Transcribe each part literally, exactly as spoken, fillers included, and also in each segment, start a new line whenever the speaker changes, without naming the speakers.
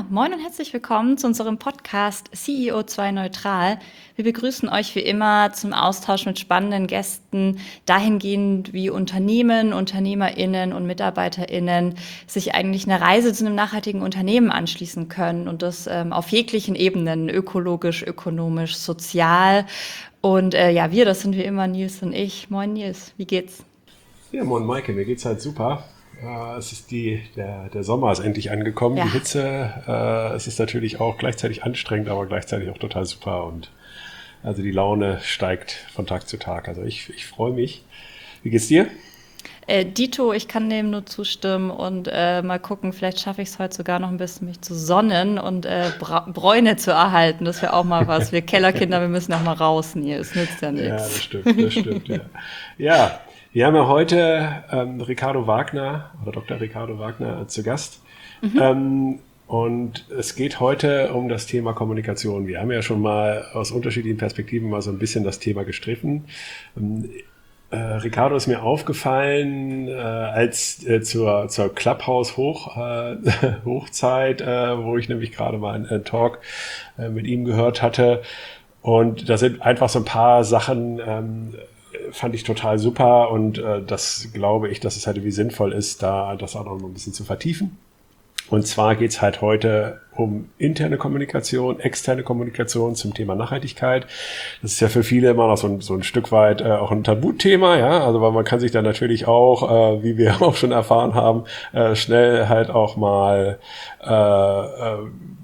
Ja, moin und herzlich willkommen zu unserem Podcast C E O zwei Neutral. Wir begrüßen euch wie immer zum Austausch mit spannenden Gästen, dahingehend wie Unternehmen, UnternehmerInnen und MitarbeiterInnen sich eigentlich eine Reise zu einem nachhaltigen Unternehmen anschließen können und das ähm, auf jeglichen Ebenen, ökologisch, ökonomisch, sozial. Und äh, ja, wir, das sind wie immer Nils und ich. Moin Nils, wie geht's?
Ja, moin Maike, mir geht's halt super. Äh, es ist die, der, der Sommer ist endlich angekommen,
Ja.
die Hitze. Äh, es ist natürlich auch gleichzeitig anstrengend, aber gleichzeitig auch total super. Und also die Laune steigt von Tag zu Tag. Also ich, ich freue mich. Wie geht's dir?
Äh, Dito, ich kann dem nur zustimmen und äh, mal gucken, vielleicht schaffe ich es heute sogar noch ein bisschen, mich zu sonnen und äh, Bra Bräune zu erhalten. Das wäre auch mal was. Wir Kellerkinder, wir müssen auch mal raus, Nils. Nützt ja
Ja, das
nichts.
stimmt, das stimmt, ja. Ja, wir haben ja heute ähm, Ricardo Wagner oder Doktor Ricardo Wagner zu Gast. Ähm, und es geht heute um das Thema Kommunikation. Wir haben ja schon mal aus unterschiedlichen Perspektiven mal so ein bisschen das Thema gestriffen. Ähm, äh, Ricardo ist mir aufgefallen, äh, als äh, zur, zur Clubhouse-Hoch, äh, Hochzeit, äh, wo ich nämlich gerade mal einen, einen Talk äh, mit ihm gehört hatte. Und da sind einfach so ein paar Sachen, ähm, fand ich total super. Und äh, das glaube ich, dass es halt irgendwie sinnvoll ist, da das auch noch mal ein bisschen zu vertiefen. Und zwar geht's halt heute um interne Kommunikation, externe Kommunikation zum Thema Nachhaltigkeit. Das ist ja für viele immer noch so ein, so ein Stück weit äh, auch ein Tabuthema, ja. Also weil man kann sich da natürlich auch, äh, wie wir auch schon erfahren haben, äh, schnell halt auch mal äh, äh,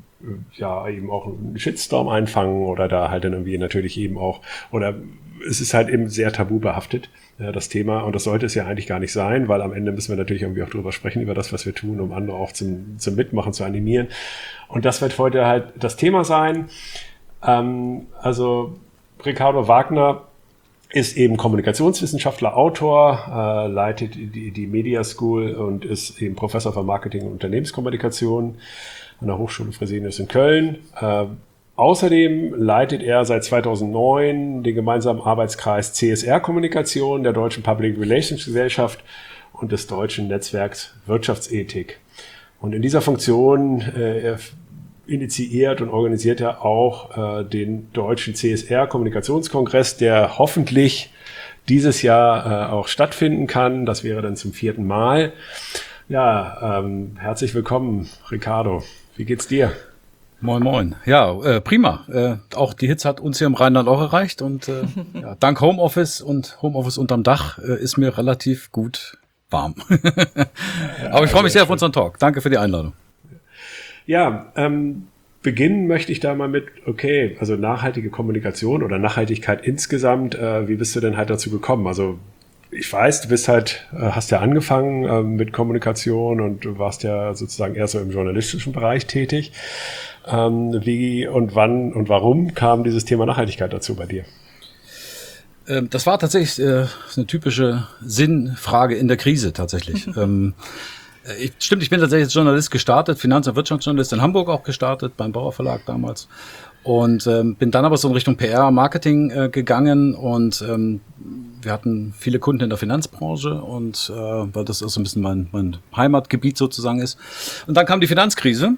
ja eben auch einen Shitstorm einfangen oder da halt dann irgendwie natürlich eben auch, oder es ist halt eben sehr tabubehaftet, äh, das Thema, und das sollte es ja eigentlich gar nicht sein, weil am Ende müssen wir natürlich irgendwie auch drüber sprechen, über das, was wir tun, um andere auch zum, zum Mitmachen zu animieren. Und das wird heute halt das Thema sein. Ähm, also Ricardo Wagner ist eben Kommunikationswissenschaftler, Autor, äh, leitet die, die Media School und ist eben Professor für Marketing und Unternehmenskommunikation an der Hochschule Fresenius in Köln. Äh, außerdem leitet er seit zweitausendneun den gemeinsamen Arbeitskreis C S R-Kommunikation der Deutschen Public Relations Gesellschaft und des Deutschen Netzwerks Wirtschaftsethik. Und in dieser Funktion äh, er initiiert und organisiert er auch äh, den Deutschen C S R-Kommunikationskongress, der hoffentlich dieses Jahr äh, auch stattfinden kann. Das wäre dann zum vierten Mal. Ja, ähm, herzlich willkommen, Ricardo. Wie geht's dir?
Moin, moin. Ja, äh, prima. Äh, auch die Hitze hat uns hier im Rheinland auch erreicht und äh, ja, dank Homeoffice und Homeoffice unterm Dach äh, ist mir relativ gut warm. Aber ich freue mich sehr auf unseren Talk. Danke für die Einladung.
Ja, ähm, beginnen möchte ich da mal mit, okay, also nachhaltige Kommunikation oder Nachhaltigkeit insgesamt. Äh, wie bist du denn halt dazu gekommen? Also ich weiß, du bist halt, hast ja angefangen äh, mit Kommunikation und du warst ja sozusagen eher so im journalistischen Bereich tätig. Ähm, wie und wann und warum kam dieses Thema Nachhaltigkeit dazu bei dir?
Ähm, das war tatsächlich äh, eine typische Sinnfrage in der Krise tatsächlich. ähm, ich, stimmt, ich bin tatsächlich als Journalist gestartet, Finanz- und Wirtschaftsjournalist in Hamburg auch gestartet, beim Bauer Verlag damals. Und ähm, bin dann aber so in Richtung P R, Marketing äh, gegangen und ähm, wir hatten viele Kunden in der Finanzbranche und äh, weil das auch so ein bisschen mein, mein Heimatgebiet sozusagen ist. Und dann kam die Finanzkrise,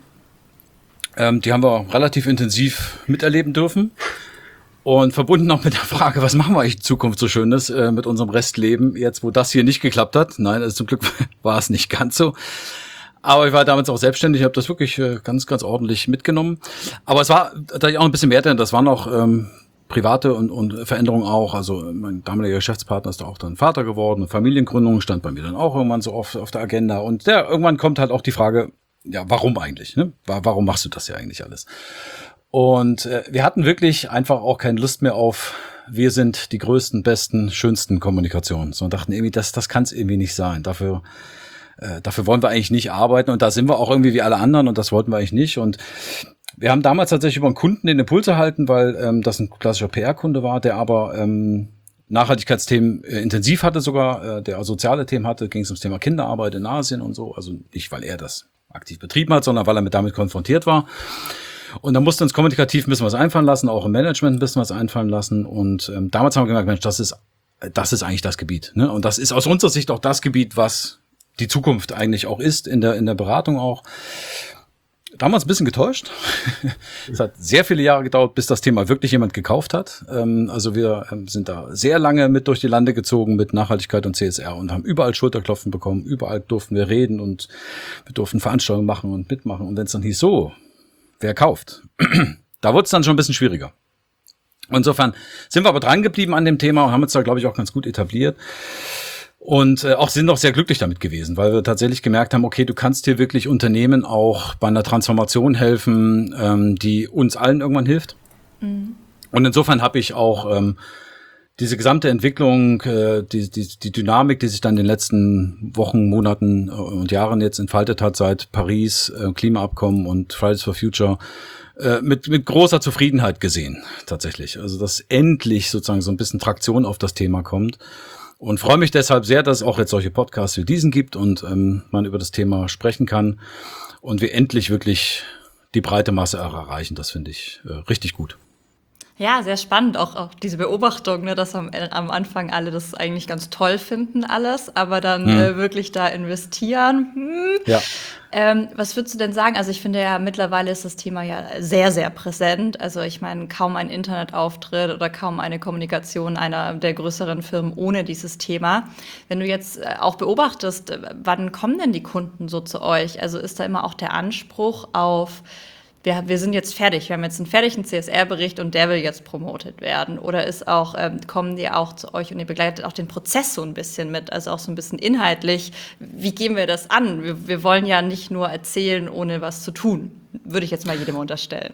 ähm, die haben wir relativ intensiv miterleben dürfen und verbunden auch mit der Frage, was machen wir eigentlich in Zukunft so Schönes äh, mit unserem Restleben, jetzt wo das hier nicht geklappt hat. Nein, also zum Glück war es nicht ganz so. Aber ich war damals auch selbstständig, habe das wirklich äh, ganz, ganz ordentlich mitgenommen. Aber es war tatsächlich auch ein bisschen mehr, denn das waren auch ähm, private und, und Veränderungen auch. Also mein damaliger Geschäftspartner ist da auch dann Vater geworden. Familiengründung stand bei mir dann auch irgendwann so auf, auf der Agenda. Und ja, irgendwann kommt halt auch die Frage, ja, warum eigentlich? Ne? Warum machst du das ja eigentlich alles? Und äh, wir hatten wirklich einfach auch keine Lust mehr auf, wir sind die größten, besten, schönsten Kommunikationen. So, und dachten irgendwie, das, das kann es irgendwie nicht sein. Dafür Äh, dafür wollen wir eigentlich nicht arbeiten und da sind wir auch irgendwie wie alle anderen und das wollten wir eigentlich nicht. Und wir haben damals tatsächlich über einen Kunden den Impuls erhalten, weil ähm, das ein klassischer P R-Kunde war, der aber ähm, Nachhaltigkeitsthemen äh, intensiv hatte sogar, äh, der auch soziale Themen hatte, ging es ums Thema Kinderarbeit in Asien und so. Also nicht, weil er das aktiv betrieben hat, sondern weil er mit damit konfrontiert war. Und da mussten uns kommunikativ ein bisschen was einfallen lassen, auch im Management ein bisschen was einfallen lassen. Und ähm, damals haben wir gemerkt, Mensch, das ist, das ist eigentlich das Gebiet. Ne? Und das ist aus unserer Sicht auch das Gebiet, was die Zukunft eigentlich auch ist, in der in der Beratung auch. Da haben wir uns ein bisschen getäuscht. Es hat sehr viele Jahre gedauert, bis das Thema wirklich jemand gekauft hat. Also wir sind da sehr lange mit durch die Lande gezogen mit Nachhaltigkeit und C S R und haben überall Schulterklopfen bekommen. Überall durften wir reden und wir durften Veranstaltungen machen und mitmachen. Und wenn es dann hieß, so, wer kauft? Da wurde es dann schon ein bisschen schwieriger. Insofern sind wir aber dran geblieben an dem Thema und haben uns da, glaube ich, auch ganz gut etabliert. Und äh, auch sind auch sehr glücklich damit gewesen, weil wir tatsächlich gemerkt haben, okay, du kannst hier wirklich Unternehmen auch bei einer Transformation helfen, ähm, die uns allen irgendwann hilft. Mhm. Und insofern habe ich auch ähm, diese gesamte Entwicklung, äh, die, die, die Dynamik, die sich dann in den letzten Wochen, Monaten und Jahren jetzt entfaltet hat, seit Paris, äh, Klimaabkommen und Fridays for Future, äh, mit, mit großer Zufriedenheit gesehen, tatsächlich. Also, dass endlich sozusagen so ein bisschen Traktion auf das Thema kommt. Und freue mich deshalb sehr, dass es auch jetzt solche Podcasts wie diesen gibt und ähm, man über das Thema sprechen kann und wir endlich wirklich die breite Masse erreichen. Das finde ich äh, richtig gut.
Ja, sehr spannend, auch, auch diese Beobachtung, ne, dass am, am Anfang alle das eigentlich ganz toll finden, alles, aber dann hm. äh, wirklich da investieren. Hm.
Ja.
Ähm, was würdest du denn sagen? Also ich finde ja, mittlerweile ist das Thema ja sehr, sehr präsent. Also ich meine, kaum ein Internetauftritt oder kaum eine Kommunikation einer der größeren Firmen ohne dieses Thema. Wenn du jetzt auch beobachtest, wann kommen denn die Kunden so zu euch? Also ist da immer auch der Anspruch auf, wir, wir sind jetzt fertig, wir haben jetzt einen fertigen C S R-Bericht und der will jetzt promotet werden? Oder ist auch, ähm, kommen die auch zu euch und ihr begleitet auch den Prozess so ein bisschen mit, also auch so ein bisschen inhaltlich, wie gehen wir das an? Wir, wir wollen ja nicht nur erzählen, ohne was zu tun, würde ich jetzt mal jedem unterstellen.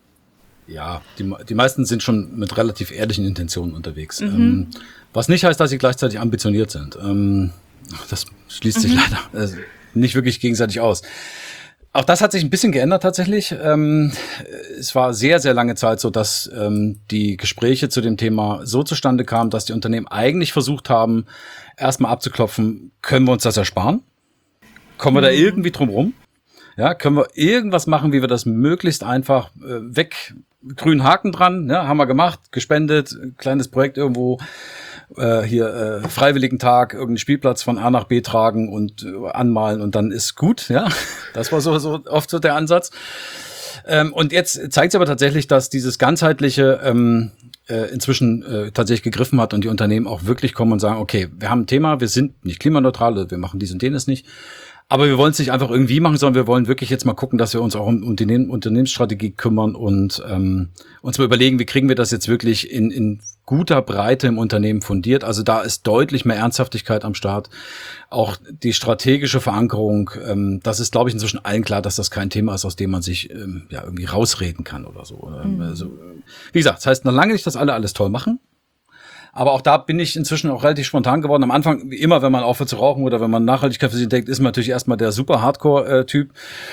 Ja, die, die meisten sind schon mit relativ ehrlichen Intentionen unterwegs. Mhm. Ähm, was nicht heißt, dass sie gleichzeitig ambitioniert sind. Ähm, das schließt sich mhm. leider äh, nicht wirklich gegenseitig aus. Auch das hat sich ein bisschen geändert tatsächlich. Ähm, es war sehr, sehr lange Zeit so, dass ähm, die Gespräche zu dem Thema so zustande kamen, dass die Unternehmen eigentlich versucht haben, erstmal abzuklopfen, können wir uns das ersparen? Kommen wir da irgendwie drum rum? Ja, können wir irgendwas machen, wie wir das möglichst einfach äh, weg, grünen Haken dran, ne, haben wir gemacht, gespendet, kleines Projekt irgendwo, äh, hier äh, freiwilligen Tag, irgendeinen Spielplatz von A nach B tragen und äh, anmalen und dann ist gut, ja. Das war so, so oft so der Ansatz. Ähm, und jetzt zeigt es aber tatsächlich, dass dieses ganzheitliche ähm, äh, inzwischen äh, tatsächlich gegriffen hat und die Unternehmen auch wirklich kommen und sagen, okay, wir haben ein Thema, wir sind nicht klimaneutral, wir machen dies und jenes nicht. Aber wir wollen es nicht einfach irgendwie machen, sondern wir wollen wirklich jetzt mal gucken, dass wir uns auch um Unternehmen, Unternehmensstrategie kümmern und ähm, uns mal überlegen, wie kriegen wir das jetzt wirklich in, in guter Breite im Unternehmen fundiert. Also da ist deutlich mehr Ernsthaftigkeit am Start. Auch die strategische Verankerung, ähm, das ist, glaube ich, inzwischen allen klar, dass das kein Thema ist, aus dem man sich ähm, ja irgendwie rausreden kann oder so. Mhm. Also, wie gesagt, das heißt noch lange nicht, dass alle alles toll machen. Aber auch da bin ich inzwischen auch relativ spontan geworden. Am Anfang, wie immer, wenn man aufhört zu rauchen oder wenn man Nachhaltigkeit für sich denkt, ist man natürlich erstmal der super Hardcore-Typ.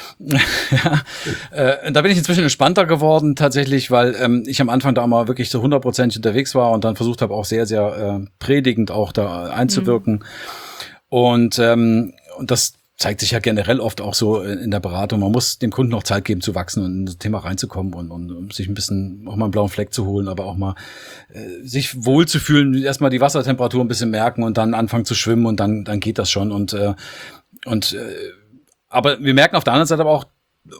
ja. äh, da bin ich inzwischen entspannter geworden tatsächlich, weil ähm, ich am Anfang da mal wirklich so hundertprozentig unterwegs war und dann versucht habe, auch sehr, sehr äh, predigend auch da einzuwirken. Mhm. Und, ähm, und das zeigt sich ja generell oft auch so in der Beratung. Man muss dem Kunden auch Zeit geben zu wachsen und in das Thema reinzukommen und, und um sich ein bisschen auch mal einen blauen Fleck zu holen, aber auch mal äh, sich wohl zu fühlen, erstmal die Wassertemperatur ein bisschen merken und dann anfangen zu schwimmen und dann dann geht das schon. Und äh, und äh, aber wir merken auf der anderen Seite aber auch,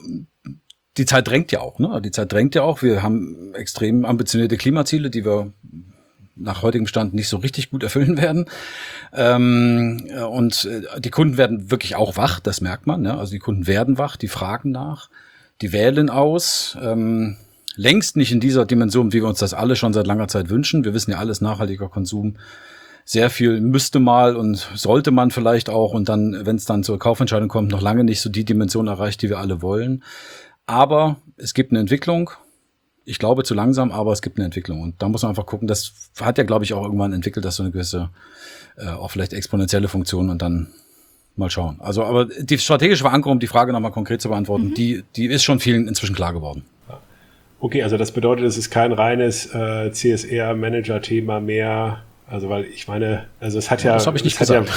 die Zeit drängt ja auch, ne? Die Zeit drängt ja auch. Wir haben extrem ambitionierte Klimaziele, die wir nach heutigem Stand nicht so richtig gut erfüllen werden. Ähm, und die Kunden werden wirklich auch wach, das merkt man. Ne? Also die Kunden werden wach, die fragen nach, die wählen aus. Ähm, längst nicht in dieser Dimension, wie wir uns das alle schon seit langer Zeit wünschen. Wir wissen ja alles, nachhaltiger Konsum. Sehr viel müsste mal und sollte man vielleicht auch. Und dann, wenn es dann zur Kaufentscheidung kommt, noch lange nicht so die Dimension erreicht, die wir alle wollen. Aber es gibt eine Entwicklung. Ich glaube zu langsam, aber es gibt eine Entwicklung. Und da muss man einfach gucken, das hat ja, glaube ich, auch irgendwann entwickelt, dass so eine gewisse, äh, auch vielleicht exponentielle Funktion und dann mal schauen. Also, aber die strategische Verankerung, um die Frage nochmal konkret zu beantworten, mhm. die, die ist schon vielen inzwischen klar geworden.
Okay, also das bedeutet, es ist kein reines äh, C S R-Manager-Thema mehr. Also, weil ich meine, also es hat ja...
Das habe ich nicht gesagt.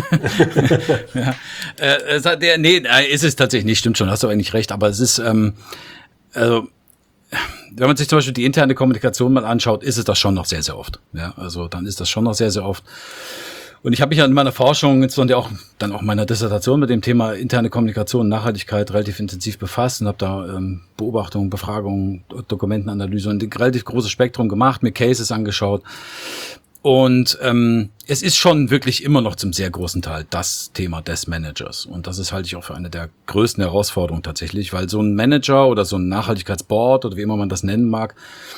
Ja, ja. äh, der, nee, ist es tatsächlich nicht, stimmt schon, hast du eigentlich recht, aber es ist, ähm, also, wenn man sich zum Beispiel die interne Kommunikation mal anschaut, ist es das schon noch sehr, sehr oft. Ja, also dann ist das schon noch sehr, sehr oft. Und ich habe mich ja in meiner Forschung, insbesondere auch dann auch meiner Dissertation mit dem Thema interne Kommunikation und Nachhaltigkeit relativ intensiv befasst und habe da ähm, Beobachtungen, Befragungen, Dokumentenanalyse und ein relativ großes Spektrum gemacht, mir Cases angeschaut. Und ähm, es ist schon wirklich immer noch zum sehr großen Teil das Thema des Managers. Und das ist halte ich auch für eine der größten Herausforderungen tatsächlich, weil so ein Manager oder so ein Nachhaltigkeitsboard oder wie immer man das nennen mag,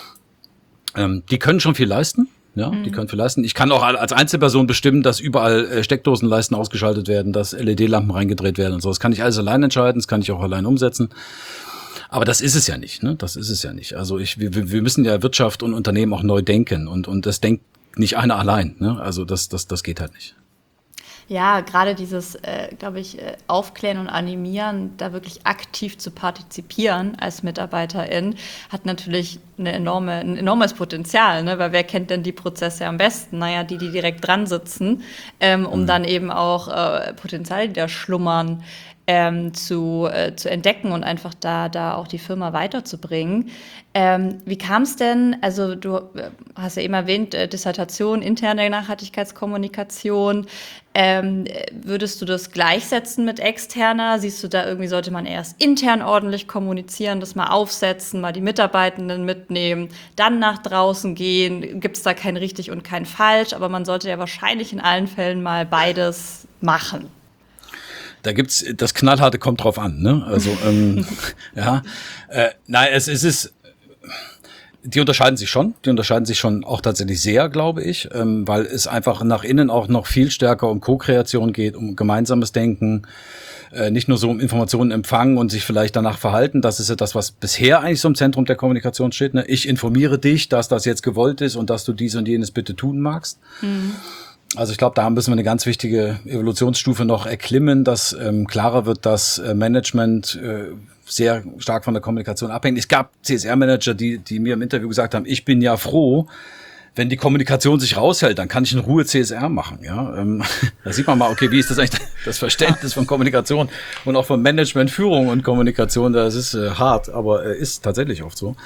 ähm, die können schon viel leisten. Ja, mhm. die können viel leisten. Ich kann auch als Einzelperson bestimmen, dass überall äh, Steckdosenleisten ausgeschaltet werden, dass L E D-Lampen reingedreht werden und so. Das kann ich alles allein entscheiden, das kann ich auch allein umsetzen. Aber das ist es ja nicht, ne? Das ist es ja nicht. Also ich, wir, wir müssen ja Wirtschaft und Unternehmen auch neu denken und, und das denkt nicht einer allein, ne? Also das, das, das geht halt nicht.
Ja, gerade dieses, äh, glaube ich, äh, Aufklären und Animieren, da wirklich aktiv zu partizipieren als Mitarbeiterin, hat natürlich eine enorme, ein enormes Potenzial, ne? Weil wer kennt denn die Prozesse am besten? Naja, die, die direkt dran sitzen, ähm, um mhm. dann eben auch äh, Potenziale, die da schlummern, Ähm, zu, äh, zu entdecken und einfach da, da auch die Firma weiterzubringen. Ähm, wie kam es denn, also du äh, hast ja eben erwähnt, äh, Dissertation, interne Nachhaltigkeitskommunikation, ähm, würdest du das gleichsetzen mit externer? Siehst du da irgendwie, sollte man erst intern ordentlich kommunizieren, das mal aufsetzen, mal die Mitarbeitenden mitnehmen, dann nach draußen gehen? Gibt es da kein richtig und kein falsch, aber man sollte ja wahrscheinlich in allen Fällen mal beides machen.
Da gibt's das Knallharte kommt drauf an, ne? Also ähm, ja, äh, nein, es, es ist, die unterscheiden sich schon, die unterscheiden sich schon auch tatsächlich sehr, glaube ich, ähm, weil es einfach nach innen auch noch viel stärker um Co-Kreation geht, um gemeinsames Denken, äh, nicht nur so um Informationen empfangen und sich vielleicht danach verhalten. Das ist ja das, was bisher eigentlich so im Zentrum der Kommunikation steht. Ne? Ich informiere dich, dass das jetzt gewollt ist und dass du dies und jenes bitte tun magst. Mhm. Also ich glaube, da müssen wir eine ganz wichtige Evolutionsstufe noch erklimmen, dass ähm, klarer wird, dass äh, Management äh, sehr stark von der Kommunikation abhängt. Es gab C S R-Manager, die die mir im Interview gesagt haben, ich bin ja froh, wenn die Kommunikation sich raushält, dann kann ich in Ruhe C S R machen. Ja, ähm, da sieht man mal, okay, wie ist das eigentlich das Verständnis von Kommunikation und auch von Management, Führung und Kommunikation. Das ist äh, hart, aber äh, ist tatsächlich oft so.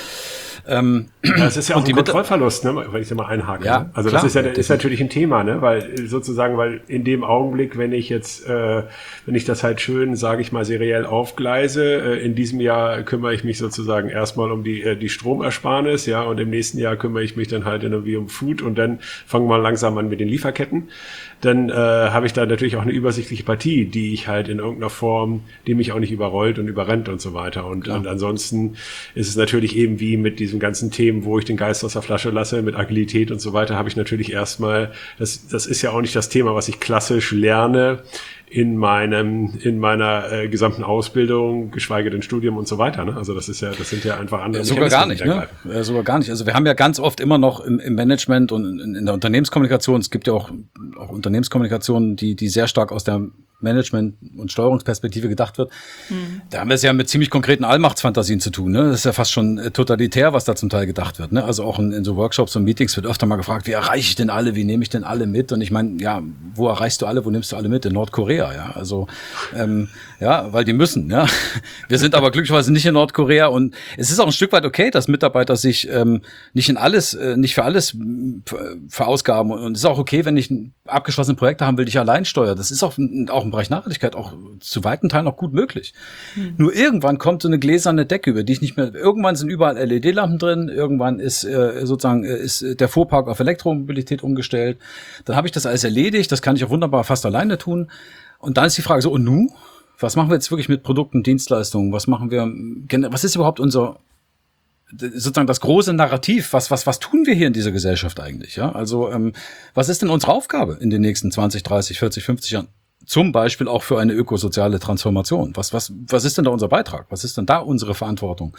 Ähm, ja, es ist ja auch ein Kontrollverlust, ne, wenn ich da mal einhake.
Ja,
ne? Also
klar,
das ist ja ist natürlich ein Thema, ne, weil sozusagen, weil in dem Augenblick, wenn ich jetzt, äh, wenn ich das halt schön, sage ich mal, seriell aufgleise, äh, in diesem Jahr kümmere ich mich sozusagen erstmal um die äh, die Stromersparnis, ja, und im nächsten Jahr kümmere ich mich dann halt irgendwie um Food und dann fangen wir langsam an mit den Lieferketten. Dann äh, habe ich da natürlich auch eine übersichtliche Partie, die ich halt in irgendeiner Form, die mich auch nicht überrollt und überrennt und so weiter. Und, und ansonsten ist es natürlich eben wie mit diesen ganzen Themen, wo ich den Geist aus der Flasche lasse, mit Agilität und so weiter, habe ich natürlich erstmal, das, das ist ja auch nicht das Thema, was ich klassisch lerne in meinem, in meiner äh, gesamten Ausbildung, geschweige denn Studium und so weiter. Ne? Also das ist ja, das sind ja einfach andere.
Ja, sogar gar nicht, ne? Ja, sogar gar nicht. Also wir haben ja ganz oft immer noch im, im Management und in, in der Unternehmenskommunikation, es gibt ja auch, auch Unternehmenskommunikation, die, die sehr stark aus der Management- und Steuerungsperspektive gedacht wird. Mhm. Da haben wir es ja mit ziemlich konkreten Allmachtsfantasien zu tun. Ne? Das ist ja fast schon äh, totalitär, was da zum Teil gedacht wird. Ne? Also auch in, in so Workshops und Meetings wird öfter mal gefragt, wie erreiche ich denn alle, wie nehme ich denn alle mit? Und ich meine, ja, wo erreichst du alle, wo nimmst du alle mit? In Nordkorea, ja. Also ähm, ja, weil die müssen. Ja, wir sind aber glücklicherweise nicht in Nordkorea und es ist auch ein Stück weit okay, dass Mitarbeiter sich ähm, nicht in alles, äh, nicht für alles äh, verausgaben und es ist auch okay, wenn ich abgeschlossene Projekte haben will, die ich allein steuere. Das ist auch, auch im Bereich Nachhaltigkeit auch zu weiten Teilen auch gut möglich. Hm. Nur irgendwann kommt so eine gläserne Decke, über die ich nicht mehr, irgendwann sind überall L E D-Lampen drin, irgendwann ist äh, sozusagen äh, ist der Fuhrpark auf Elektromobilität umgestellt. Dann habe ich das alles erledigt, das kann ich auch wunderbar fast alleine tun. Und dann ist die Frage so, und nun? Was machen wir jetzt wirklich mit Produkten, Dienstleistungen? Was machen wir, was ist überhaupt unser, sozusagen das große Narrativ? Was, was, was tun wir hier in dieser Gesellschaft eigentlich? Ja, also, ähm, was ist denn unsere Aufgabe in den nächsten zwanzig, dreißig, vierzig, fünfzig Jahren? Zum Beispiel auch für eine ökosoziale Transformation. Was, was, was ist denn da unser Beitrag? Was ist denn da unsere Verantwortung?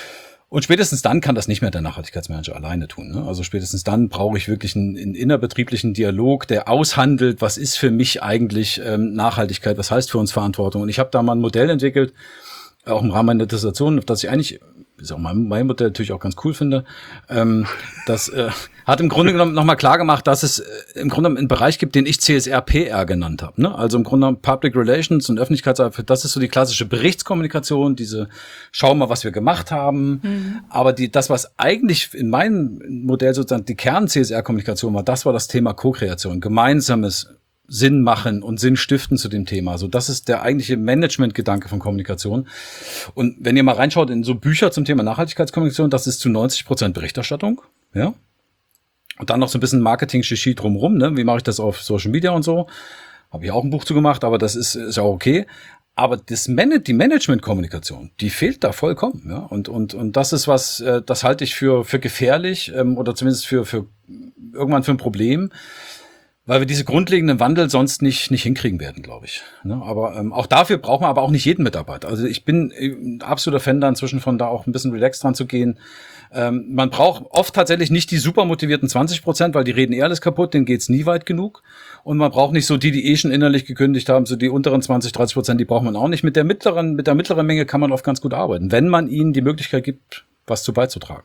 Und spätestens dann kann das nicht mehr der Nachhaltigkeitsmanager alleine tun. Ne? Also spätestens dann brauche ich wirklich einen, einen innerbetrieblichen Dialog, der aushandelt, was ist für mich eigentlich ähm, Nachhaltigkeit, was heißt für uns Verantwortung. Und ich habe da mal ein Modell entwickelt, auch im Rahmen meiner Dissertation, auf das ich eigentlich ist auch mein, mein Modell natürlich auch ganz cool finde, ähm, das äh, hat im Grunde genommen nochmal klar gemacht, dass es äh, im Grunde genommen einen Bereich gibt, den ich C S R P R genannt habe. Ne? Also im Grunde genommen Public Relations und Öffentlichkeitsarbeit, das ist so die klassische Berichtskommunikation, diese schau mal, was wir gemacht haben. Mhm. Aber die, das, was eigentlich in meinem Modell sozusagen die Kern-C S R-Kommunikation war, das war das Thema Co-Kreation, gemeinsames Sinn machen und Sinn stiften zu dem Thema. Also das ist der eigentliche Management-Gedanke von Kommunikation. Und wenn ihr mal reinschaut in so Bücher zum Thema Nachhaltigkeitskommunikation, das ist zu neunzig Prozent Berichterstattung, ja. Und dann noch so ein bisschen Marketing-Shishi drumherum, ne? Wie mache ich das auf Social Media und so? Habe ich auch ein Buch zu gemacht, aber das ist, ist auch okay. Aber das Man- die Management-Kommunikation, die fehlt da vollkommen, ja. Und, und, und das ist was, äh, das halte ich für, für gefährlich, ähm, oder zumindest für, für irgendwann für ein Problem, weil wir diese grundlegenden Wandel sonst nicht nicht hinkriegen werden, glaube ich. Ne? Aber ähm, auch dafür braucht man aber auch nicht jeden Mitarbeiter. Also ich bin ein absoluter Fan da inzwischen von da auch ein bisschen relaxed dran zu gehen. Ähm, man braucht oft tatsächlich nicht die super motivierten zwanzig Prozent, weil die reden eh alles kaputt, denen geht's nie weit genug. Und man braucht nicht so die, die eh schon innerlich gekündigt haben, so die unteren zwanzig, dreißig Prozent, die braucht man auch nicht. Mit der mittleren, mit der mittleren Menge kann man oft ganz gut arbeiten, wenn man ihnen die Möglichkeit gibt, was zu beizutragen.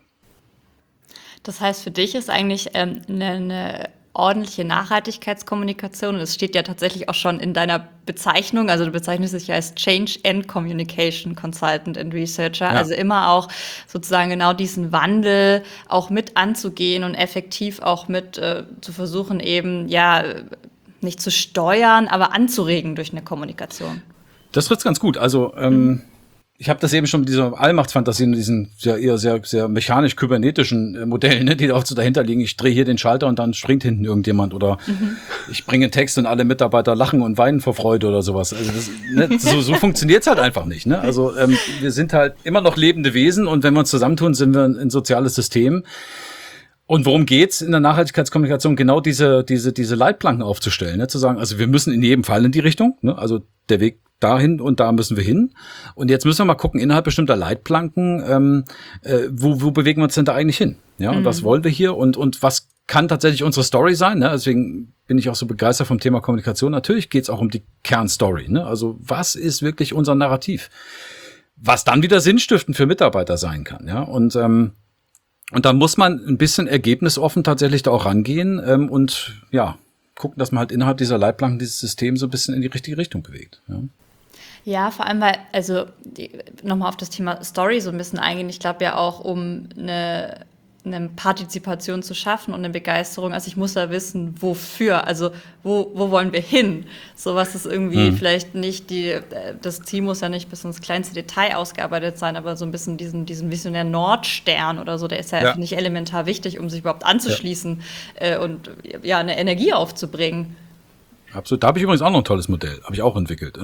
Das heißt, für dich ist eigentlich ähm, eine, eine ordentliche Nachhaltigkeitskommunikation. Und es steht ja tatsächlich auch schon in deiner Bezeichnung, also du bezeichnest dich ja als Change and Communication Consultant and Researcher, ja. Also immer auch sozusagen genau diesen Wandel auch mit anzugehen und effektiv auch mit äh, zu versuchen eben, ja, nicht zu steuern, aber anzuregen durch eine Kommunikation.
Das trifft's ganz gut. Also ähm, mhm. ich habe das eben schon mit dieser Allmachtsfantasie und diesen sehr eher sehr sehr mechanisch-kybernetischen äh, Modellen, ne, die auch so dahinter liegen. Ich drehe hier den Schalter und dann springt hinten irgendjemand oder mhm. ich bringe einen Text und alle Mitarbeiter lachen und weinen vor Freude oder sowas. Also das, ne, so, so funktioniert's halt einfach nicht. Ne? Also ähm, wir sind halt immer noch lebende Wesen und wenn wir uns zusammentun, sind wir ein, ein soziales System. Und worum geht's in der Nachhaltigkeitskommunikation? Genau diese diese diese Leitplanken aufzustellen, ne? Zu sagen, also wir müssen in jedem Fall in die Richtung, ne? Also der Weg dahin und da müssen wir hin. Und jetzt müssen wir mal gucken, innerhalb bestimmter Leitplanken, ähm, äh, wo, wo bewegen wir uns denn da eigentlich hin? Ja, und mhm. was wollen wir hier? Und und was kann tatsächlich unsere Story sein? Ne? Deswegen bin ich auch so begeistert vom Thema Kommunikation. Natürlich geht's auch um die Kernstory. Ne? Also was ist wirklich unser Narrativ? Was dann wieder sinnstiftend für Mitarbeiter sein kann. Ja, und ähm, und da muss man ein bisschen ergebnisoffen tatsächlich da auch rangehen ähm, und ja, gucken, dass man halt innerhalb dieser Leitplanken dieses System so ein bisschen in die richtige Richtung bewegt. Ja,
ja vor allem, weil, also nochmal auf das Thema Story so ein bisschen eingehen. Ich glaube ja auch, um eine, eine Partizipation zu schaffen und eine Begeisterung, also ich muss da wissen, wofür, also wo, wo wollen wir hin? So was ist irgendwie hm. vielleicht nicht die, das Ziel muss ja nicht bis ins kleinste Detail ausgearbeitet sein, aber so ein bisschen diesen, diesen visionären Nordstern oder so, der ist ja, ja. nicht elementar wichtig, um sich überhaupt anzuschließen ja. äh, und ja, eine Energie aufzubringen.
Absolut. Da habe ich übrigens auch noch ein tolles Modell, habe ich auch entwickelt.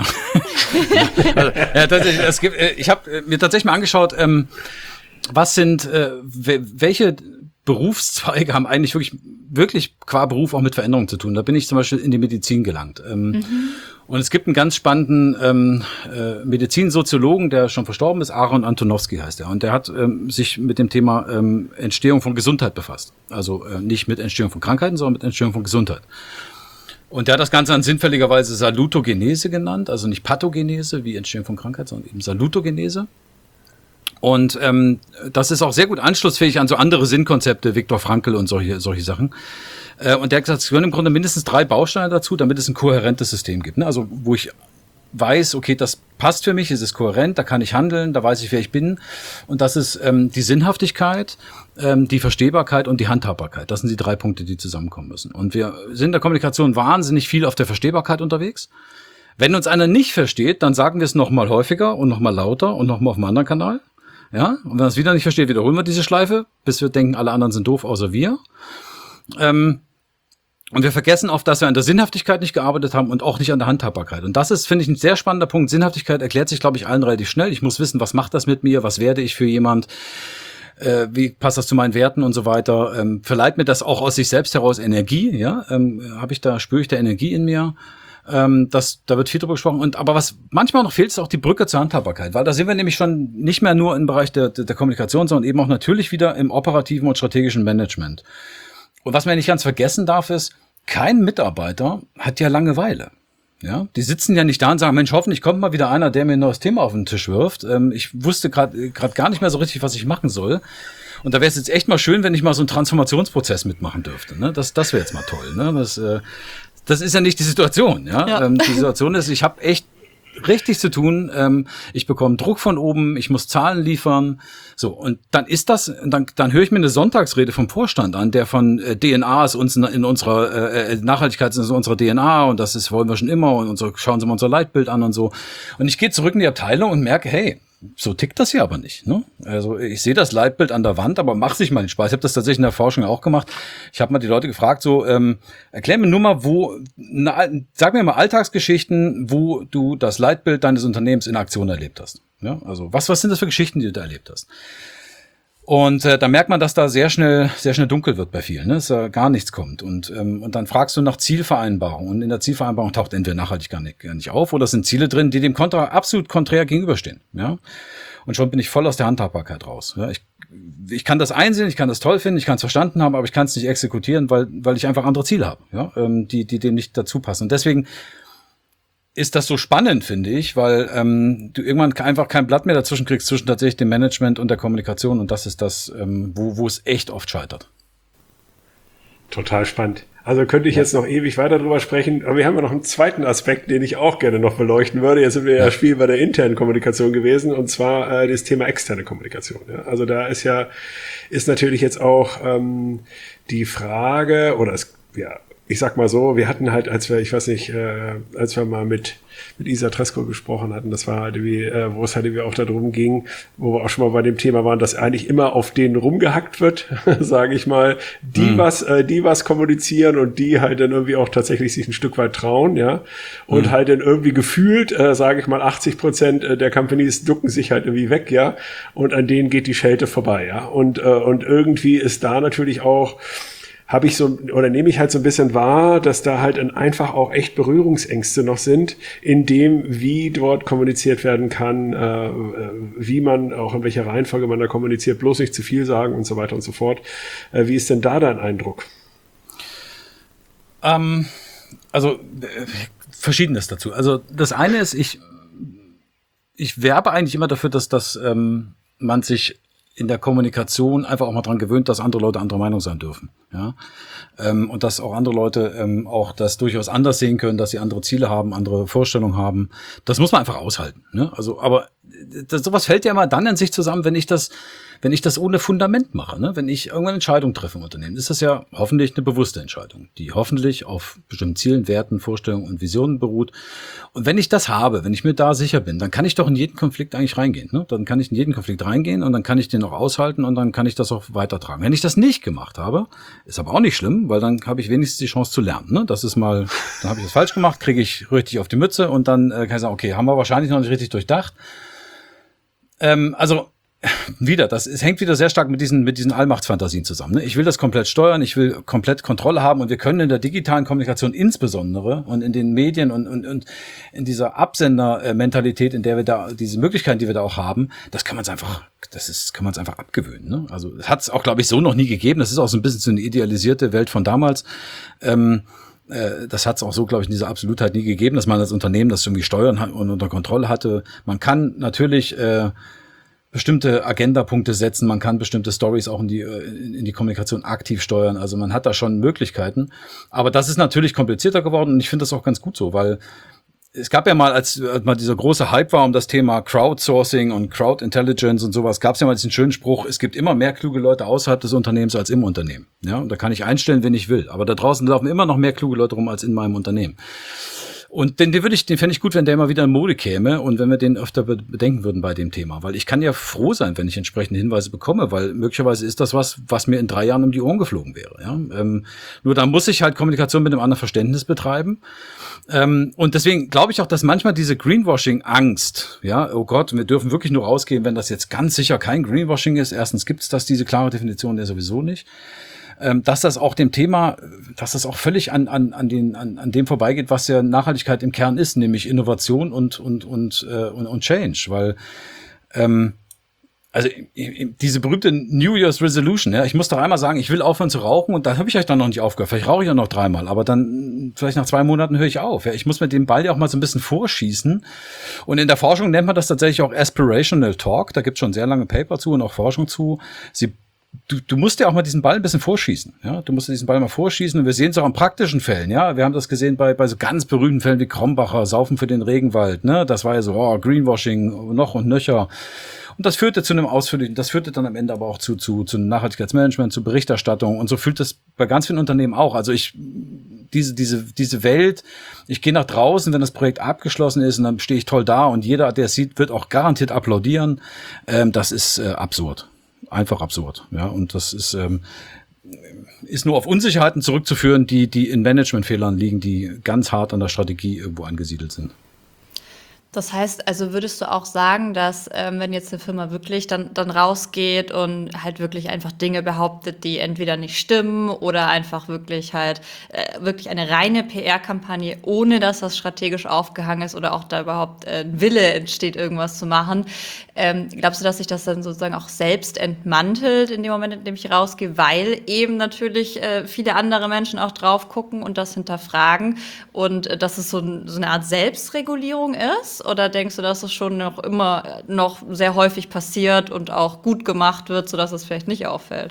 also, ja, tatsächlich, es gibt, ich habe mir tatsächlich mal angeschaut, ähm, was sind, äh, welche Berufszweige haben eigentlich wirklich, wirklich qua Beruf auch mit Veränderung zu tun? Da bin ich zum Beispiel in die Medizin gelangt. Ähm, mhm. Und es gibt einen ganz spannenden ähm, äh, Medizinsoziologen, der schon verstorben ist, Aaron Antonowski heißt er. Und der hat ähm, sich mit dem Thema ähm, Entstehung von Gesundheit befasst. Also äh, nicht mit Entstehung von Krankheiten, sondern mit Entstehung von Gesundheit. Und der hat das Ganze dann sinnfälligerweise Salutogenese genannt, also nicht Pathogenese wie Entstehung von Krankheit, sondern eben Salutogenese. Und ähm, das ist auch sehr gut anschlussfähig an so andere Sinnkonzepte, Viktor Frankl und solche solche Sachen. Äh, und der hat gesagt, es gehören im Grunde mindestens drei Bausteine dazu, damit es ein kohärentes System gibt. Ne? Also wo ich weiß, okay, das passt für mich, es ist kohärent, da kann ich handeln, da weiß ich, wer ich bin. Und das ist ähm, die Sinnhaftigkeit, ähm, die Verstehbarkeit und die Handhabbarkeit. Das sind die drei Punkte, die zusammenkommen müssen. Und wir sind in der Kommunikation wahnsinnig viel auf der Verstehbarkeit unterwegs. Wenn uns einer nicht versteht, dann sagen wir es noch mal häufiger und noch mal lauter und noch mal auf einem anderen Kanal. Ja, und wenn er es wieder nicht versteht, wiederholen wir diese Schleife, bis wir denken, alle anderen sind doof, außer wir. Ähm, und wir vergessen oft, dass wir an der Sinnhaftigkeit nicht gearbeitet haben und auch nicht an der Handhabbarkeit. Und das ist, finde ich, ein sehr spannender Punkt. Sinnhaftigkeit erklärt sich, glaube ich, allen relativ schnell. Ich muss wissen, was macht das mit mir, was werde ich für jemand, äh, wie passt das zu meinen Werten und so weiter. Ähm, verleiht mir das auch aus sich selbst heraus Energie, ja? Ähm, habe ich da, spüre ich da Energie in mir? Ähm, das, da wird viel drüber gesprochen. Und aber was manchmal noch fehlt, ist auch die Brücke zur Handhabbarkeit, weil da sind wir nämlich schon nicht mehr nur im Bereich der, der, der Kommunikation, sondern eben auch natürlich wieder im operativen und strategischen Management. Und was man nicht ganz vergessen darf, ist, kein Mitarbeiter hat ja Langeweile. Ja, die sitzen ja nicht da und sagen, Mensch, hoffentlich kommt mal wieder einer, der mir ein neues Thema auf den Tisch wirft. Ähm, ich wusste gerade gerade gar nicht mehr so richtig, was ich machen soll. Und da wäre es jetzt echt mal schön, wenn ich mal so einen Transformationsprozess mitmachen dürfte. Ne? Das, das wäre jetzt mal toll. Ne? Das, äh, das ist ja nicht die Situation. Ja,
ja.
Ähm, die Situation ist, ich habe echt richtig zu tun. Ähm, ich bekomme Druck von oben, ich muss Zahlen liefern. So, und dann ist das, dann, dann höre ich mir eine Sonntagsrede vom Vorstand an, der von äh, D N A ist uns in, in unserer äh, Nachhaltigkeit ist in unserer D N A und das ist wollen wir schon immer und unsere, schauen Sie mal unser Leitbild an und so. Und ich gehe zurück in die Abteilung und merke, hey, so tickt das hier aber nicht. Ne? Also ich sehe das Leitbild an der Wand, aber mach sich mal den Spaß. Ich habe das tatsächlich in der Forschung auch gemacht. Ich habe mal die Leute gefragt, so ähm, erklär mir nur mal, wo, na, sag mir mal Alltagsgeschichten, wo du das Leitbild deines Unternehmens in Aktion erlebt hast. Ja? Also was was sind das für Geschichten, die du da erlebt hast? Und äh, da merkt man, dass da sehr schnell sehr schnell dunkel wird bei vielen, ne? Dass da gar nichts kommt. Und ähm, und dann fragst du nach Zielvereinbarung. Und in der Zielvereinbarung taucht entweder nachhaltig gar nicht, gar nicht auf oder es sind Ziele drin, die dem kontra, absolut konträr gegenüberstehen. Ja? Und schon bin ich voll aus der Handhabbarkeit raus. Ja? Ich, ich kann das einsehen, ich kann das toll finden, ich kann es verstanden haben, aber ich kann es nicht exekutieren, weil weil ich einfach andere Ziele habe, ja? ähm, die die dem nicht dazu passen. Und deswegen ist das so spannend, finde ich, weil ähm, du irgendwann einfach kein Blatt mehr dazwischen kriegst zwischen tatsächlich dem Management und der Kommunikation und das ist das, ähm, wo wo es echt oft scheitert.
Total spannend. Also könnte ich ja. jetzt noch ewig weiter drüber sprechen, aber wir haben ja noch einen zweiten Aspekt, den ich auch gerne noch beleuchten würde. Jetzt sind wir ja, ja Spiel bei der internen Kommunikation gewesen und zwar äh, das Thema externe Kommunikation. Ja? Also da ist ja, ist natürlich jetzt auch ähm, die Frage, oder es, ja, ich sag mal so, wir hatten halt, als wir, ich weiß nicht, äh, als wir mal mit mit Isa Tresco gesprochen hatten, das war halt wie, äh, wo es halt irgendwie auch darum ging, wo wir auch schon mal bei dem Thema waren, dass eigentlich immer auf denen rumgehackt wird, sage ich mal, die mhm. was, äh, die was kommunizieren und die halt dann irgendwie auch tatsächlich sich ein Stück weit trauen, ja, und mhm. halt dann irgendwie gefühlt, äh, sage ich mal, achtzig Prozent der Companies ducken sich halt irgendwie weg, ja, und an denen geht die Schelte vorbei, ja, und äh, und irgendwie ist da natürlich auch habe ich so, oder nehme ich halt so ein bisschen wahr, dass da halt einfach auch echt Berührungsängste noch sind, in dem, wie dort kommuniziert werden kann, äh, wie man, auch in welcher Reihenfolge man da kommuniziert, bloß nicht zu viel sagen und so weiter und so fort. Äh, wie ist denn da dein Eindruck?
Ähm, also, äh, Verschiedenes dazu. Also, das eine ist, ich, ich werbe eigentlich immer dafür, dass das, ähm, man sich in der Kommunikation einfach auch mal dran gewöhnt, dass andere Leute anderer Meinung sein dürfen, ja, ähm, und dass auch andere Leute ähm, auch das durchaus anders sehen können, dass sie andere Ziele haben, andere Vorstellungen haben. Das muss man einfach aushalten, ne? Also, aber das, sowas fällt ja immer dann in sich zusammen, wenn ich das, wenn ich das ohne Fundament mache, ne? Wenn ich irgendwann eine Entscheidung treffe im Unternehmen, ist das ja hoffentlich eine bewusste Entscheidung, die hoffentlich auf bestimmten Zielen, Werten, Vorstellungen und Visionen beruht. Und wenn ich das habe, wenn ich mir da sicher bin, dann kann ich doch in jeden Konflikt eigentlich reingehen, ne? Dann kann ich in jeden Konflikt reingehen und dann kann ich den auch aushalten und dann kann ich das auch weitertragen. Wenn ich das nicht gemacht habe, ist aber auch nicht schlimm, weil dann habe ich wenigstens die Chance zu lernen, ne? Das ist mal, dann habe ich das falsch gemacht, kriege ich richtig auf die Mütze und dann äh, kann ich sagen, okay, haben wir wahrscheinlich noch nicht richtig durchdacht. Ähm, also wieder, das es hängt wieder sehr stark mit diesen mit diesen Allmachtsfantasien zusammen. Ne? Ich will das komplett steuern, ich will komplett Kontrolle haben und wir können in der digitalen Kommunikation insbesondere und in den Medien und und, und in dieser Absendermentalität, in der wir da diese Möglichkeiten, die wir da auch haben, das kann man es einfach, das ist, kann man es einfach abgewöhnen. Ne? Also es hat es auch, glaube ich, so noch nie gegeben. Das ist auch so ein bisschen so eine idealisierte Welt von damals. Ähm, Das hat es auch so, glaube ich, in dieser Absolutheit nie gegeben, dass man als Unternehmen das irgendwie steuern und unter Kontrolle hatte. Man kann natürlich äh, bestimmte Agendapunkte setzen, man kann bestimmte Stories auch in die in die Kommunikation aktiv steuern. Also man hat da schon Möglichkeiten. Aber das ist natürlich komplizierter geworden und ich finde das auch ganz gut so, weil es gab ja mal, als, als mal dieser große Hype war um das Thema Crowdsourcing und Crowd Intelligence und sowas, gab es ja mal diesen schönen Spruch, es gibt immer mehr kluge Leute außerhalb des Unternehmens als im Unternehmen. Ja, und da kann ich einstellen, wen ich will. Aber da draußen laufen immer noch mehr kluge Leute rum als in meinem Unternehmen. Und den, den würde ich, den fände ich gut, wenn der mal wieder in Mode käme und wenn wir den öfter bedenken würden bei dem Thema. Weil ich kann ja froh sein, wenn ich entsprechende Hinweise bekomme, weil möglicherweise ist das was, was mir in drei Jahren um die Ohren geflogen wäre. Ja? Ähm, nur da muss ich halt Kommunikation mit einem anderen Verständnis betreiben. Ähm, und deswegen glaube ich auch, dass manchmal diese Greenwashing-Angst, ja, oh Gott, wir dürfen wirklich nur rausgehen, wenn das jetzt ganz sicher kein Greenwashing ist. Erstens gibt es das, diese klare Definition ja sowieso nicht. Dass das auch dem Thema, dass das auch völlig an an an den an, an dem vorbeigeht, was ja Nachhaltigkeit im Kern ist, nämlich Innovation und und und äh, und, und Change, weil ähm, Also diese berühmte New Year's Resolution, ja, ich muss doch einmal sagen, ich will aufhören zu rauchen und dann habe ich euch dann noch nicht aufgehört. Vielleicht rauche ich ja noch dreimal, aber dann vielleicht nach zwei Monaten höre ich auf. Ja, ich muss mit dem Ball ja auch mal so ein bisschen vorschießen. Und in der Forschung nennt man das tatsächlich auch Aspirational Talk. Da gibt es schon sehr lange Paper zu und auch Forschung zu. Sie Du, du musst ja auch mal diesen Ball ein bisschen vorschießen, ja. Du musst diesen Ball mal vorschießen und wir sehen es auch in praktischen Fällen, ja. Wir haben das gesehen bei, bei so ganz berühmten Fällen wie Krombacher, Saufen für den Regenwald, ne. Das war ja so, oh, Greenwashing, noch und nöcher. Und das führte zu einem ausführlichen, das führte dann am Ende aber auch zu, zu, zu Nachhaltigkeitsmanagement, zu Berichterstattung und so fühlt das bei ganz vielen Unternehmen auch. Also ich, diese, diese, diese Welt, ich gehe nach draußen, wenn das Projekt abgeschlossen ist und dann stehe ich toll da und jeder, der es sieht, wird auch garantiert applaudieren. Ähm, das ist äh, absurd. Einfach absurd, ja, und das ist ähm, ist nur auf Unsicherheiten zurückzuführen, die die in Managementfehlern liegen, die ganz hart an der Strategie irgendwo angesiedelt sind.
Das heißt, also würdest du auch sagen, dass ähm, wenn jetzt eine Firma wirklich dann, dann rausgeht und halt wirklich einfach Dinge behauptet, die entweder nicht stimmen oder einfach wirklich halt äh, wirklich eine reine P R-Kampagne, ohne dass das strategisch aufgehangen ist oder auch da überhaupt äh, ein Wille entsteht, irgendwas zu machen, ähm, glaubst du, dass sich das dann sozusagen auch selbst entmantelt in dem Moment, in dem ich rausgehe, weil eben natürlich äh, viele andere Menschen auch drauf gucken und das hinterfragen und äh, dass es so, ein, so eine Art Selbstregulierung ist? Oder denkst du, dass es schon noch immer noch sehr häufig passiert und auch gut gemacht wird, sodass es vielleicht nicht auffällt?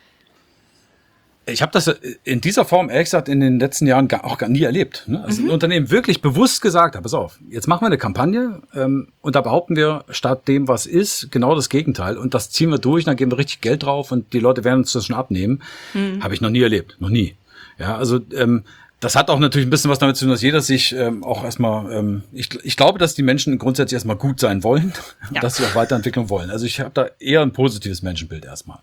Ich habe das in dieser Form, ehrlich gesagt, in den letzten Jahren gar, auch gar nie erlebt. Ne? Also mhm. ein Unternehmen wirklich bewusst gesagt hat, pass auf, jetzt machen wir eine Kampagne ähm, und da behaupten wir statt dem, was ist, genau das Gegenteil. Und das ziehen wir durch, dann geben wir richtig Geld drauf und die Leute werden uns das schon abnehmen. Mhm. Habe ich noch nie erlebt, noch nie. Ja, also ähm, das hat auch natürlich ein bisschen was damit zu tun, dass jeder sich ähm, auch erstmal, ähm, ich, ich glaube, dass die Menschen grundsätzlich erstmal gut sein wollen, ja. dass sie auch Weiterentwicklung wollen. Also ich habe da eher ein positives Menschenbild erstmal.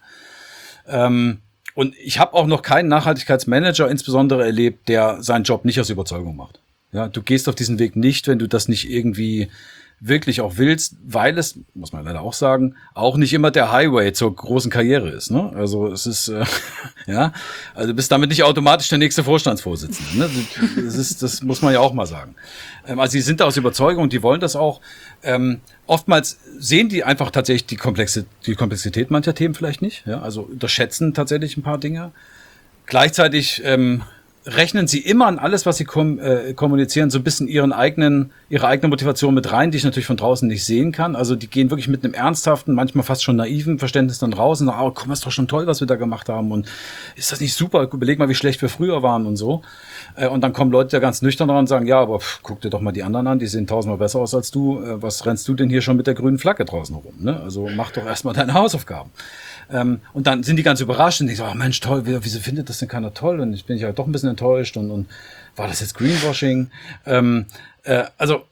Ähm, und ich habe auch noch keinen Nachhaltigkeitsmanager insbesondere erlebt, der seinen Job nicht aus Überzeugung macht. Ja, du gehst auf diesen Weg nicht, wenn du das nicht irgendwie wirklich auch willst, weil es, muss man leider auch sagen, auch nicht immer der Highway zur großen Karriere ist. Ne? Also es ist, äh, ja, also du bist damit nicht automatisch der nächste Vorstandsvorsitzende. Ne? Das ist, das muss man ja auch mal sagen. Ähm, also sie sind da aus Überzeugung und die wollen das auch. Ähm, oftmals sehen die einfach tatsächlich die Komplexität, die Komplexität mancher Themen vielleicht nicht. Ja? Also unterschätzen tatsächlich ein paar Dinge. Gleichzeitig ähm, rechnen sie immer an alles, was sie kom- äh, kommunizieren, so ein bisschen ihren eigenen, ihre eigene Motivation mit rein, die ich natürlich von draußen nicht sehen kann. Also die gehen wirklich mit einem ernsthaften, manchmal fast schon naiven Verständnis dann raus und sagen, oh, komm, das ist doch schon toll, was wir da gemacht haben und ist das nicht super? Überleg mal, wie schlecht wir früher waren und so. Äh, und dann kommen Leute da ganz nüchtern dran und sagen, ja, aber pff, guck dir doch mal die anderen an, die sehen tausendmal besser aus als du. Äh, was rennst du denn hier schon mit der grünen Flagge draußen rum? Ne? Also mach doch erstmal deine Hausaufgaben. Ähm, und dann sind die ganz überrascht und die sagen, oh Mensch, toll, wieso findet das denn keiner toll? Und ich bin ja doch ein bisschen enttäuscht und, und war das jetzt Greenwashing? Ähm, äh, also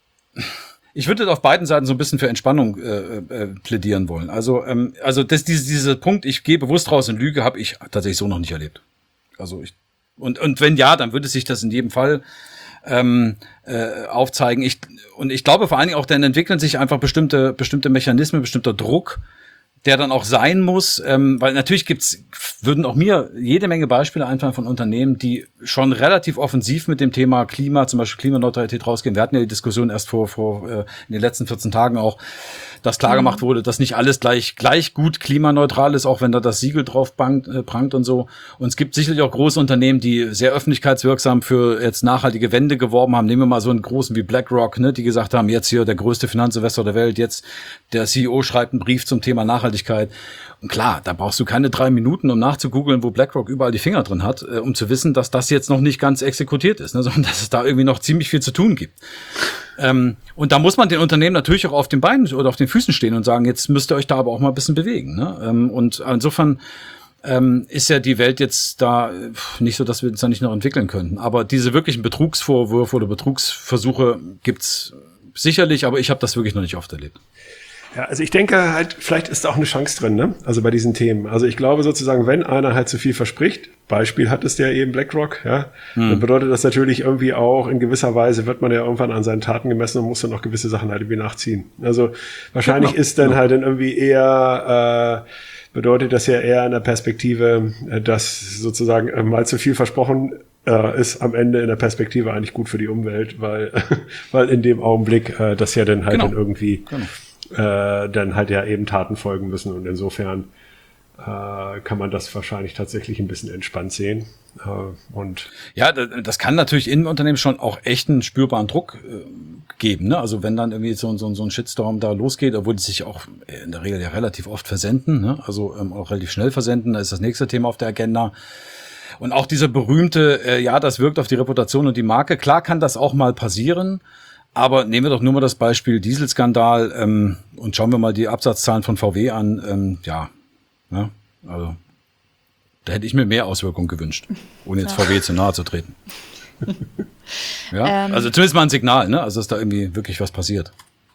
ich würde auf beiden Seiten so ein bisschen für Entspannung äh, äh, plädieren wollen. Also, ähm, also das, diese, dieser Punkt, ich gehe bewusst raus und lüge, habe ich tatsächlich so noch nicht erlebt. Also ich und und wenn ja, dann würde sich das in jedem Fall ähm, äh, aufzeigen. Ich und ich glaube vor allen Dingen auch, dann entwickeln sich einfach bestimmte bestimmte Mechanismen, bestimmter Druck, der dann auch sein muss, ähm, weil natürlich gibt's, würden auch mir jede Menge Beispiele einfallen von Unternehmen, die schon relativ offensiv mit dem Thema Klima, zum Beispiel Klimaneutralität rausgehen. Wir hatten ja die Diskussion erst vor, vor äh, in den letzten vierzehn Tagen auch, dass klar gemacht wurde, dass nicht alles gleich gleich gut klimaneutral ist, auch wenn da das Siegel drauf prangt, äh, prangt und so. Und es gibt sicherlich auch große Unternehmen, die sehr öffentlichkeitswirksam für jetzt nachhaltige Wende geworben haben. Nehmen wir mal so einen großen wie BlackRock, ne, die gesagt haben, jetzt hier der größte Finanzinvestor der Welt, jetzt der C E O schreibt einen Brief zum Thema Nachhaltigkeit. Und klar, da brauchst du keine drei Minuten, um nachzugoogeln, wo BlackRock überall die Finger drin hat, äh, um zu wissen, dass das jetzt noch nicht ganz exekutiert ist, ne, sondern dass es da irgendwie noch ziemlich viel zu tun gibt. Ähm, und da muss man den Unternehmen natürlich auch auf den Beinen oder auf den Füßen stehen und sagen, jetzt müsst ihr euch da aber auch mal ein bisschen bewegen. Ne? Ähm, und insofern ähm, ist ja die Welt jetzt da nicht so, dass wir uns da nicht noch entwickeln könnten. Aber diese wirklichen Betrugsvorwürfe oder Betrugsversuche gibt's sicherlich, aber ich habe das wirklich noch nicht oft erlebt.
Ja, also ich denke halt, vielleicht ist da auch eine Chance drin, ne? Also bei diesen Themen. Also ich glaube sozusagen, wenn einer halt zu viel verspricht, Beispiel hat es ja eben BlackRock, ja, hm. dann bedeutet das natürlich irgendwie auch, in gewisser Weise wird man ja irgendwann an seinen Taten gemessen und muss dann auch gewisse Sachen halt irgendwie nachziehen. Also wahrscheinlich genau. ist dann halt dann irgendwie eher, äh, bedeutet das ja eher in der Perspektive, dass sozusagen äh, mal zu viel versprochen äh, ist am Ende in der Perspektive eigentlich gut für die Umwelt, weil, weil in dem Augenblick äh, das ja dann halt
genau.
dann irgendwie
genau.
äh, dann halt ja eben Taten folgen müssen. Und insofern äh, kann man das wahrscheinlich tatsächlich ein bisschen entspannt sehen. Äh, und
ja, das kann natürlich im Unternehmen schon auch echt einen spürbaren Druck äh, geben. Ne? Also wenn dann irgendwie so, so, so ein Shitstorm da losgeht, obwohl die sich auch in der Regel ja relativ oft versenden, ne? Also ähm, auch relativ schnell versenden, da ist das nächste Thema auf der Agenda. Und auch dieser berühmte, äh, ja, das wirkt auf die Reputation und die Marke. Klar kann das auch mal passieren, aber nehmen wir doch nur mal das Beispiel Dieselskandal ähm, und schauen wir mal die Absatzzahlen von V W an. Ähm, ja, ne? Also da hätte ich mir mehr Auswirkungen gewünscht, ohne jetzt ja. V W zu nahe zu treten. ja, ähm, also zumindest mal ein Signal, ne? Also dass da irgendwie wirklich was passiert.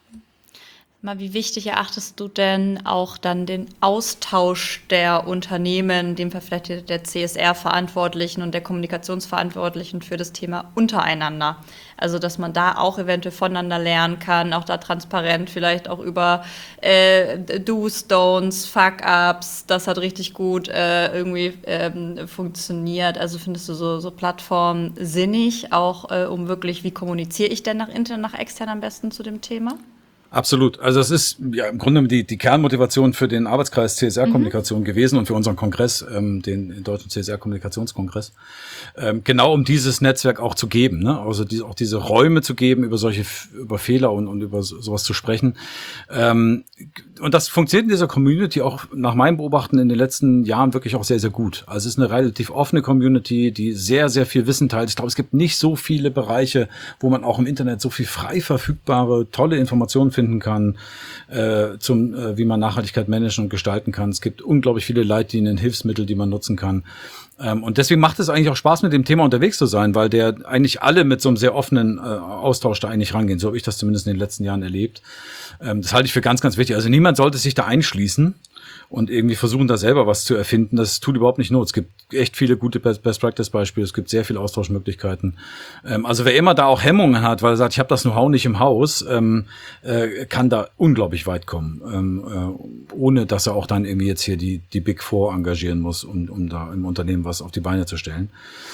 Mal, wie wichtig erachtest du denn auch dann den Austausch der Unternehmen, dem vielleicht der C S R-Verantwortlichen und der Kommunikationsverantwortlichen für das Thema untereinander? Also, dass man da auch eventuell voneinander lernen kann, auch da transparent vielleicht auch über äh, Do's, Don'ts, Fuck-Ups, das hat richtig gut äh, irgendwie ähm, funktioniert. Also findest du so, so Plattformen sinnig, auch äh, um wirklich, wie kommuniziere ich denn nach intern, nach extern am besten zu dem Thema?
Absolut. Also es ist ja im Grunde die, die Kernmotivation für den Arbeitskreis C S R-Kommunikation mhm. gewesen und für unseren Kongress, ähm, den Deutschen C S R-Kommunikationskongress, ähm, genau um dieses Netzwerk auch zu geben, ne? Also die, auch diese Räume zu geben, über solche, über Fehler und, und über so, sowas zu sprechen. Ähm, und das funktioniert in dieser Community auch nach meinem Beobachten in den letzten Jahren wirklich auch sehr, sehr gut. Also es ist eine relativ offene Community, die sehr, sehr viel Wissen teilt. Ich glaube, es gibt nicht so viele Bereiche, wo man auch im Internet so viel frei verfügbare, tolle Informationen finden kann, äh, zum, äh, wie man Nachhaltigkeit managen und gestalten kann. Es gibt unglaublich viele Leitlinien, Hilfsmittel, die man nutzen kann. Ähm, und deswegen macht es eigentlich auch Spaß, mit dem Thema unterwegs zu sein, weil der eigentlich alle mit so einem sehr offenen äh, Austausch da eigentlich rangehen. So habe ich das zumindest in den letzten Jahren erlebt. Ähm, das halte ich für ganz, ganz wichtig. Also niemand sollte sich da einschließen und irgendwie versuchen, da selber was zu erfinden. Das tut überhaupt nicht Not. Es gibt echt viele gute Best-Practice-Beispiele. Es gibt sehr viele Austauschmöglichkeiten. Ähm, also wer immer da auch Hemmungen hat, weil er sagt, ich habe das Know-how nicht im Haus, ähm, äh, kann da unglaublich weit kommen, ähm, äh, ohne dass er auch dann irgendwie jetzt hier die die Big Four engagieren muss, um, um da im Unternehmen was auf die Beine zu stellen.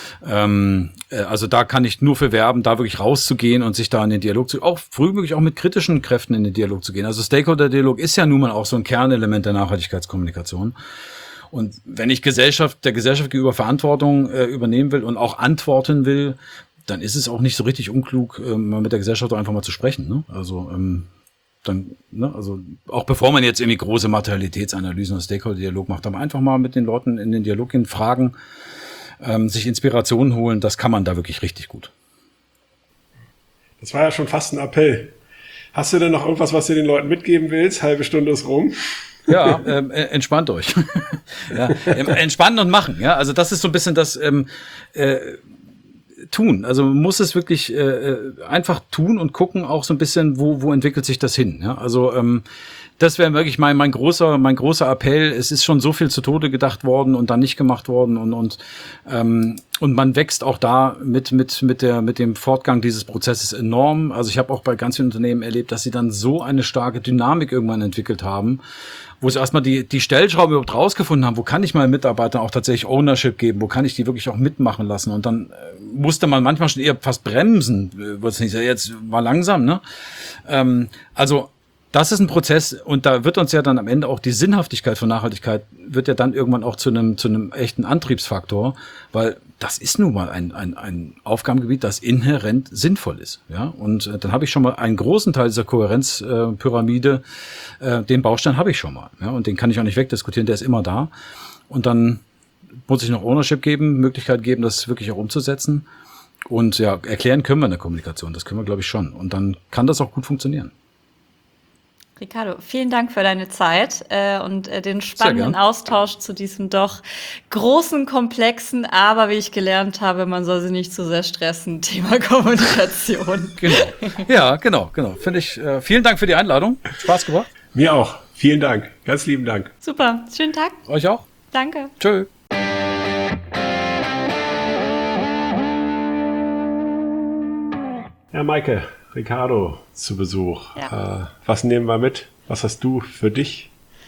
Ähm, äh, also da kann ich nur für werben, da wirklich rauszugehen und sich da in den Dialog zu, auch frühmöglich auch mit kritischen Kräften in den Dialog zu gehen. Also Stakeholder-Dialog ist ja nun mal auch so ein Kernelement der Nachhaltigkeitskommunikation. Und wenn ich Gesellschaft, der Gesellschaft gegenüber Verantwortung äh, übernehmen will und auch antworten will, dann ist es auch nicht so richtig unklug, äh, mal mit der Gesellschaft einfach mal zu sprechen. Ne? Also ähm, dann, ne, also auch bevor man jetzt irgendwie große Materialitätsanalysen oder Stakeholder-Dialog macht, aber einfach mal mit den Leuten in den Dialog gehen, fragen, ähm, sich Inspirationen holen, das kann man da wirklich richtig gut.
Das war ja schon fast ein Appell. Hast du denn noch irgendwas, was du den Leuten mitgeben willst? Halbe Stunde ist rum.
Ja, ähm, entspannt euch. ja, entspannen und machen. Ja, also das ist so ein bisschen das ähm, äh, Tun. Also man muss es wirklich äh, einfach tun und gucken auch so ein bisschen, wo wo entwickelt sich das hin. Ja, also ähm, das wäre wirklich mein mein großer mein großer Appell. Es ist schon so viel zu Tode gedacht worden und dann nicht gemacht worden und und ähm, und man wächst auch da mit mit mit der mit dem Fortgang dieses Prozesses enorm. Also ich habe auch bei ganz vielen Unternehmen erlebt, dass sie dann so eine starke Dynamik irgendwann entwickelt haben, wo sie erstmal die die Stellschrauben überhaupt rausgefunden haben, wo kann ich meinen Mitarbeitern auch tatsächlich Ownership geben, wo kann ich die wirklich auch mitmachen lassen. Und dann äh, musste man manchmal schon eher fast bremsen, äh, wird's nicht, jetzt war langsam, ne? Ähm, also das ist ein Prozess und da wird uns ja dann am Ende auch die Sinnhaftigkeit von Nachhaltigkeit wird ja dann irgendwann auch zu einem zu einem echten Antriebsfaktor, weil das ist nun mal ein ein ein Aufgabengebiet, das inhärent sinnvoll ist, ja. Und äh, dann habe ich schon mal einen großen Teil dieser Kohärenzpyramide, äh, äh, den Baustein habe ich schon mal, ja, und den kann ich auch nicht wegdiskutieren, der ist immer da. Und dann muss ich noch Ownership geben, Möglichkeit geben, das wirklich auch umzusetzen. Und ja, erklären können wir in der Kommunikation, das können wir, glaube ich, schon. Und dann kann das auch gut funktionieren.
Ricardo, vielen Dank für deine Zeit äh, und äh, den spannenden Austausch zu diesem doch großen, komplexen, aber wie ich gelernt habe, man soll sie nicht zu sehr stressen, Thema Kommunikation.
Genau. Ja, genau, genau. Finde ich. Äh, vielen Dank für die Einladung. Spaß gemacht.
Mir auch. Vielen Dank. Ganz lieben Dank.
Super. Schönen Tag.
Euch auch.
Danke.
Tschö.
Ja, Maike, Ricardo zu Besuch. Ja. Äh, was nehmen wir mit? Was hast du für dich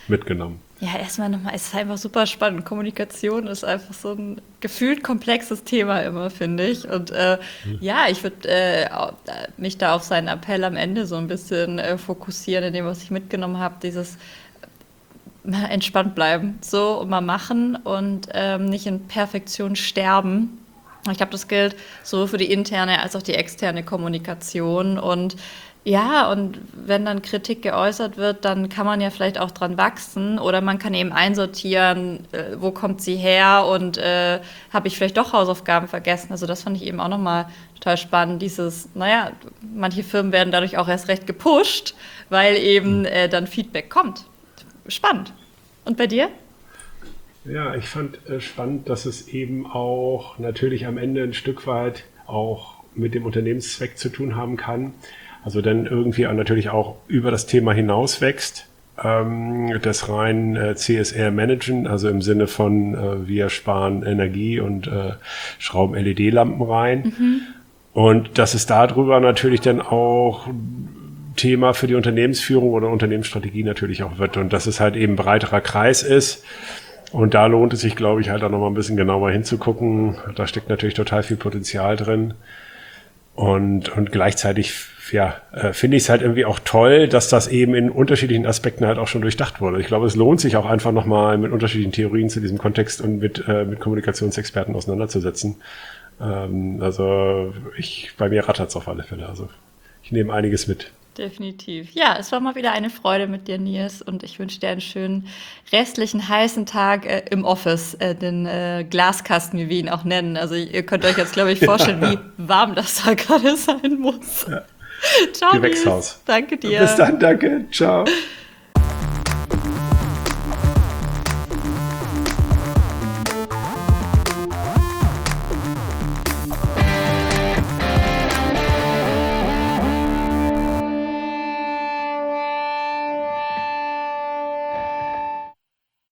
mitgenommen?
Ja, erstmal nochmal, es ist einfach super spannend. Kommunikation ist einfach so ein gefühlt komplexes Thema immer, finde ich. Und äh, mhm. ja, ich würde äh, mich da auf seinen Appell am Ende so ein bisschen äh, fokussieren, in dem, was ich mitgenommen habe, dieses mal entspannt bleiben, so und mal machen und ähm, nicht in Perfektion sterben. Ich glaube, das gilt sowohl für die interne als auch die externe Kommunikation. Und ja, und wenn dann Kritik geäußert wird, dann kann man ja vielleicht auch dran wachsen oder man kann eben einsortieren, äh, wo kommt sie her und äh, habe ich vielleicht doch Hausaufgaben vergessen. Also das fand ich eben auch nochmal total spannend, dieses, naja, manche Firmen werden dadurch auch erst recht gepusht, weil eben äh, dann Feedback kommt. Spannend. Und bei dir?
Ja, ich fand äh, spannend, dass es eben auch natürlich am Ende ein Stück weit auch mit dem Unternehmenszweck zu tun haben kann. Also dann irgendwie auch natürlich auch über das Thema hinaus wächst, ähm, das rein äh, C S R managen, also im Sinne von äh, wir sparen Energie und äh, schrauben L E D-Lampen rein. Mhm. Und dass es darüber natürlich dann auch Thema für die Unternehmensführung oder Unternehmensstrategie natürlich auch wird und dass es halt eben ein breiterer Kreis ist. Und da lohnt es sich, glaube ich, halt auch nochmal ein bisschen genauer hinzugucken. Da steckt natürlich total viel Potenzial drin. Und, und gleichzeitig, ja, äh, finde ich es halt irgendwie auch toll, dass das eben in unterschiedlichen Aspekten halt auch schon durchdacht wurde. Ich glaube, es lohnt sich auch einfach nochmal mit unterschiedlichen Theorien zu diesem Kontext und mit, äh, mit Kommunikationsexperten auseinanderzusetzen. Ähm, also ich, bei mir rattert es auf alle Fälle. Also ich nehme einiges mit.
Definitiv. Ja, es war mal wieder eine Freude mit dir, Nils, und ich wünsche dir einen schönen restlichen heißen Tag äh, im Office, äh, den äh, Glaskasten, wie wir ihn auch nennen. Also ihr könnt euch jetzt, glaube ich, vorstellen, wie warm das da gerade sein muss.
Ja.
Ciao,
Gewächshaus.
Nils. Danke dir.
Bis dann, danke. Ciao.